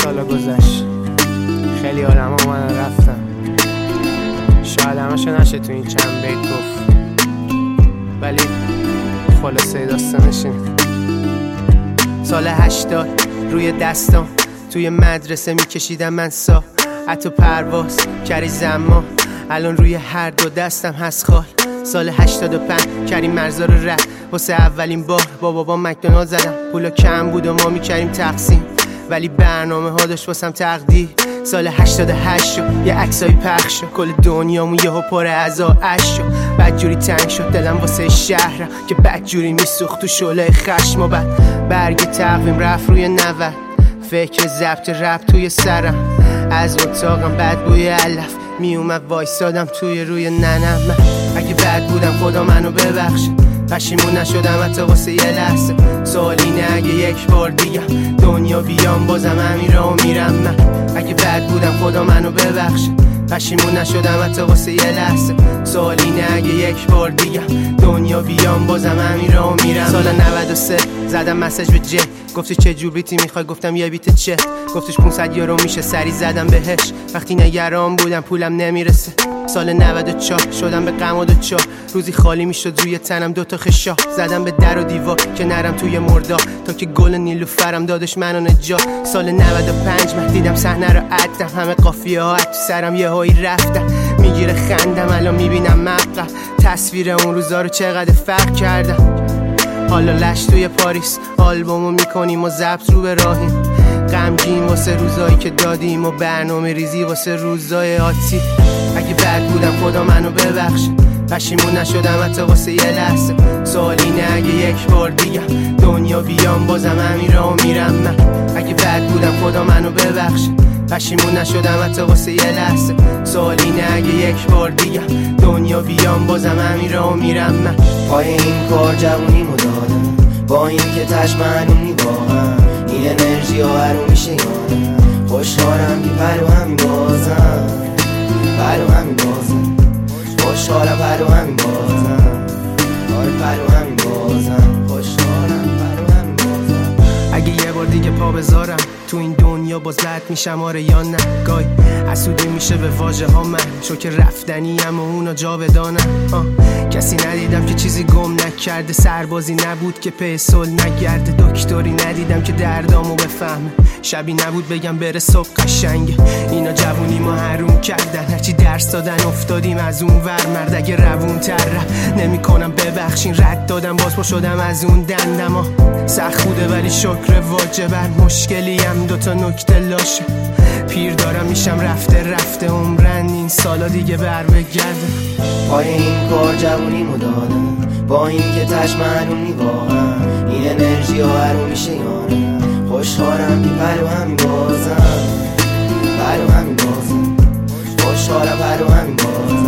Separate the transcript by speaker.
Speaker 1: سالا گذشت، خیلی آدم ها من رفتن، شاید همشو نشه تو این چند بیت گفت، ولی خلاصه داستانش اینه. سال 80 روی دستام توی مدرسه میکشیدم من ساعت و پرواز کری زمان، الان روی هر دو دستم هست خال. سال 85 کریم مرزا رو رد واسه اولین بار با بابا مکدونالد زدم. پولا کم بود و ما میکردیم تقسیم، ولی برنامه ها داشت واسم تقدیر. سال 88 شد یه عکسایی پخش شد، کل دنیامون یهو پر از آش شد. بدجوری تنگ شد دلم واسه شهرم که بدجوری میسوخت تو شعله خشم. و بعد برگ تقویم رفت روی 90، فکر ضبط رپ توی سرم، از اتاقم بد بوی علف میومد وایسادم توی روی ننم. من اگه بد بودم خدا منو ببخشه، پشیمون نشدم حتی واسه یه لحظه. سوال اینه اگه یک بار دیگه دنیا بیام بازم همین راهو میرم. من اگه بد بودم خدا منو ببخشه، پشیمون نشدم حتی واسه یه لحظه. سوال اینه اگه یک بار دیگه دنیا بیام بازم همین راهو میرم. سال 93 زدم مسیج به جی، گفتی چه جور بیتی میخوای؟ گفتم یه بیت چه؟ گفتش 500 یورو میشه. سری زدم بهش وقتی نگران بودم پولم نمیرسه. سال 94 شدم به غم و دوچار، روزی خالی میشد روی تنم دوتا خشا. زدم به در و دیوار که نرم توی مردا، تا که گل نیلوفرم دادش منو نجات. سال 95 من دیدم صحنه رو عدم، همه قافیه ها تو سرم یه هایی رفتن. میگیره خندم الان میبینم مبقى، تصویر اون روزا رو چقدر فرق کردم. حالا لش توی پاریس آلبومو میکنیم و ضبط رو به راهیم، غمگین واسه روزایی که دادیم و برنامه ریزی واسه روزای آتی. اگه بد بودم خدا منو ببخشه، پشیمون نشدم حتی واسه یه لحظه. سوال اینه اگه یک بار دیگه دنیا بیام بازم همین راهو میرم. من اگه بد بودم خدا منو ببخشه، پشیمون نشدم حتی واسه یه لحظه. سوال اینه اگه یک بار دیگه دنیا بیام بازم همین راهو میرم. من
Speaker 2: پای این کار جوونیمو دادم، با این که تشمنونی واقعا این انرژی ها هرو میشه یادم. خوشحالم که پرو همین بازم، پرو همین بازم. خوشحالم پرو همین بازم، آره پرو همین بازم. خوشحالم پرو همین بازم.
Speaker 1: اگه یه بار دیگه پا بذارم تو این دنیا باز رد میشم آره یا نه؟ گاهی حسودی میشه به واژه ها من، شو که رفتنیم و اونا جاودانم. کسی ندیدم که چیزی گم نکرده، سربازی نبود که پی صلح نگرده، دکتری ندیدم که دردامو بفهمه، شبی نبود بگم بره صبح قشنگه. اینا جوونی ما حروم کردن، هرچی درس دادن افتادیم از اون ور. مرد اگه روون تر نمی کنم ببخشین، رد دادم باز پا شدم از اون دندما. سخت بوده ولی شکر واجبه، مشکلی هم دوتا نکته لاشه. پیر دارم میشم رفته عمرن این سالا دیگه بر بگرده.
Speaker 2: پای این کار جوونیمو دادم، با این که تشمنونی واقعا این انرژی ها هرو میشه یارم. خوشحالم که پرو همین بازم، پرو همین بازم. خوشحالم پرو همین بازم.